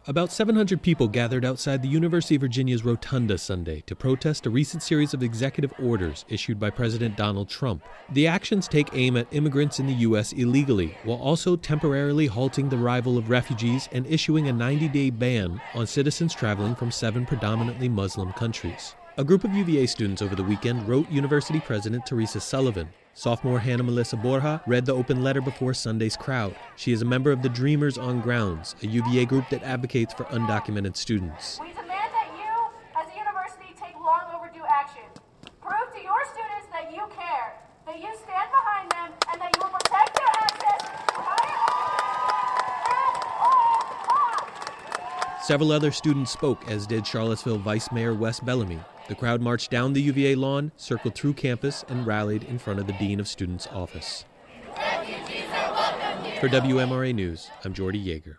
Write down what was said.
About 700 people gathered outside the University of Virginia's Rotunda Sunday to protest a recent series of executive orders issued by President Donald Trump. The actions take aim at immigrants in the U.S. illegally, while also temporarily halting the arrival of refugees and issuing a 90-day ban on citizens traveling from 7 predominantly Muslim countries. A group of UVA students over the weekend wrote University President Teresa Sullivan. Sophomore Hannah Melissa Borja read the open letter before Sunday's crowd. She is a member of the Dreamers on Grounds, a UVA group that advocates for undocumented students. We demand that you, as a university, take long overdue action. Prove to your students that you care, that you stand behind them, and that you will protect their access to higher education at all costs. Several other students spoke, as did Charlottesville Vice Mayor Wes Bellamy. The crowd marched down the UVA lawn, circled through campus, and rallied in front of the Dean of Students' office. Refugees are welcome here. For WMRA News, I'm Jordy Yeager.